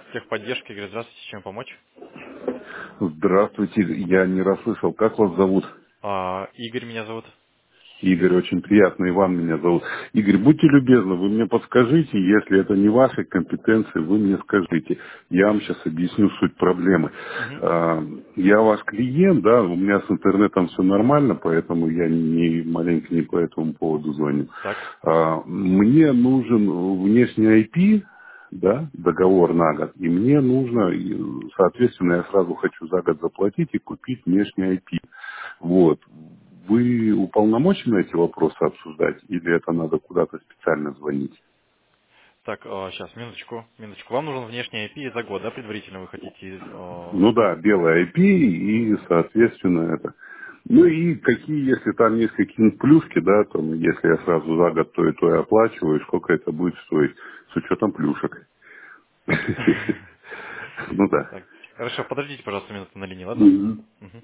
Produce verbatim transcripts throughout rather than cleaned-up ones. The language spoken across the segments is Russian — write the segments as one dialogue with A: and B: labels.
A: Техподдержка, Игорь, здравствуйте, чем помочь?
B: Здравствуйте, я не расслышал, как вас зовут?
A: А, Игорь меня зовут.
B: Игорь, очень приятно, Иван меня зовут. Игорь, будьте любезны, вы мне подскажите, если это не ваши компетенции, вы мне скажите. Я вам сейчас объясню суть проблемы.
A: Мгм.
B: А, Я ваш клиент, да, у меня с интернетом все нормально, поэтому я не, маленько не по этому поводу звоню.
A: Так.
B: А, Мне нужен внешний ай пи, да, договор на год, и мне нужно, и, соответственно, я сразу хочу за год заплатить и купить внешний ай пи. Вот. Вы уполномочены эти вопросы обсуждать, или это надо куда-то специально звонить?
A: Так, сейчас, минуточку, минуточку. Вам нужен внешний ай пи за год, да, предварительно вы хотите? а,
B: Ну да, белый ай пи и, соответственно, это. Ну и какие, если там есть какие-нибудь плюшки, да, там, если я сразу за год то и то и оплачиваю, сколько это будет стоить с учетом плюшек. Ну да.
A: Так, хорошо, подождите, пожалуйста, минуту на линии, ладно?
B: Мгм.
A: Мгм.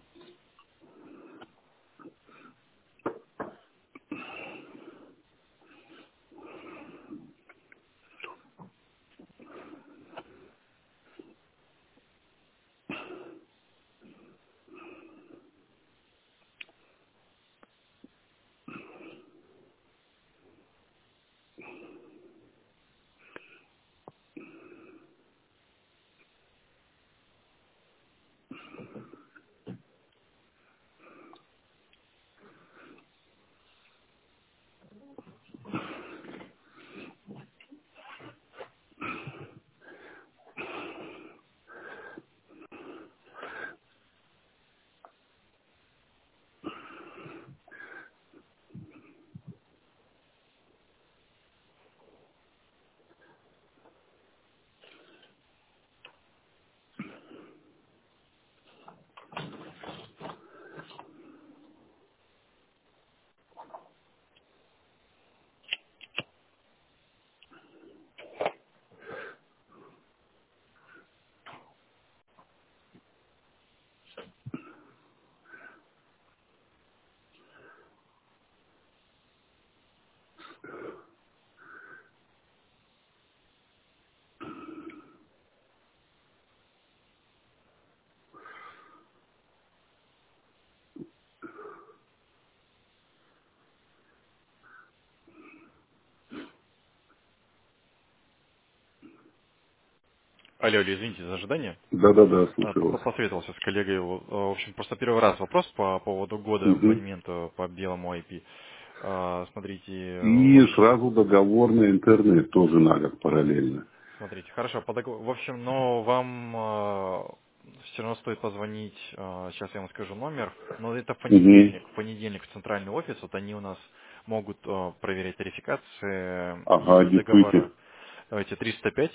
A: Алло, алло, извините за ожидание.
B: Да-да-да,
A: А,
B: слушаю
A: по-
B: вас.
A: Посоветовался с коллегой. В в общем, просто первый раз вопрос по поводу года
B: Мгм.
A: абонемента по белому ай пи. А, Смотрите,
B: И
A: вообще,
B: сразу договор на интернет тоже на год параллельно.
A: смотрите, хорошо, по договору- в общем, но вам все равно стоит позвонить, а, сейчас я вам скажу номер, но это в
B: Мгм.
A: понедельник, в понедельник в центральный офис, вот они у нас могут а, проверять тарификации
B: Ага,
A: и
B: диктуйте.
A: договора. Давайте триста пять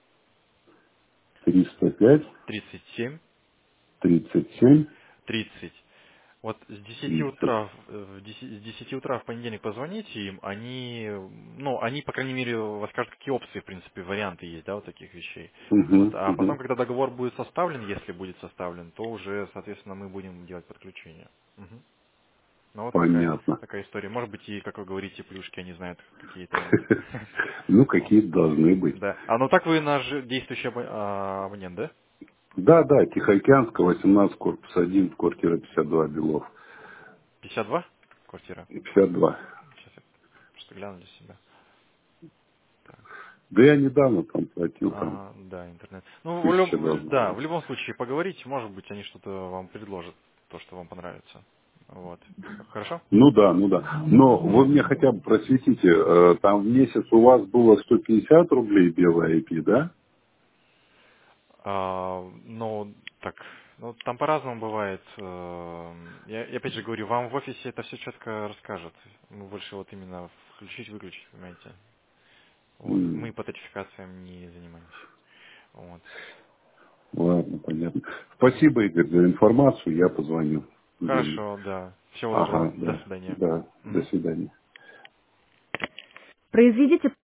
B: триста пять,
A: тридцать семь
B: тридцать семь,
A: тридцать. Вот с десяти
B: тридцать.
A: утра, в- в деся- с десяти утра в понедельник позвоните им, они, ну, они, по крайней мере, вам скажут, какие опции, в принципе, варианты есть, да, вот таких вещей. Вот.
B: Угу,
A: А потом,
B: угу.
A: когда договор будет составлен, если будет составлен, то уже, соответственно, мы будем делать подключение. Мгм. Ну, вот такая,
B: Понятно.
A: такая история. Может быть, и, как вы говорите, плюшки, они знают, какие там есть.
B: Ну,
A: Вот.
B: какие должны быть.
A: Да. А ну так вы наш действующий або- а, абонент, да?
B: Да, да, Тихоокеанская, восемнадцать, корпус один, квартира пятьдесят два, Белов.
A: пятьдесят два квартира?
B: пятьдесят два.
A: Сейчас я просто гляну для себя. Так.
B: Да я недавно там платил, там
A: Ага, да, интернет. Ну, в
B: тысяча
A: люб-
B: должно
A: да, в
B: быть.
A: любом случае поговорите, может быть, они что-то вам предложат, то, что вам понравится. Вот. Х- Хорошо?
B: Ну да, ну да. Но вы мне хотя бы просветите, э, там в месяц у вас было сто пятьдесят рублей белый ай пи, да?
A: А, ну, так, ну, там по-разному бывает. э, Я, я опять же говорю, вам в офисе это все четко расскажут. Мы больше вот именно включить, выключить, понимаете. Вот.
B: М,
A: Мы по тарификациям не занимаемся. Вот.
B: Ладно, понятно. Спасибо, Игорь, за информацию, я позвоню где-нибудь.
A: Хорошо, да. Всего доброго.
B: Ага,
A: До
B: да,
A: свидания.
B: да, до
A: Мгм.
B: свидания.
A: Произведите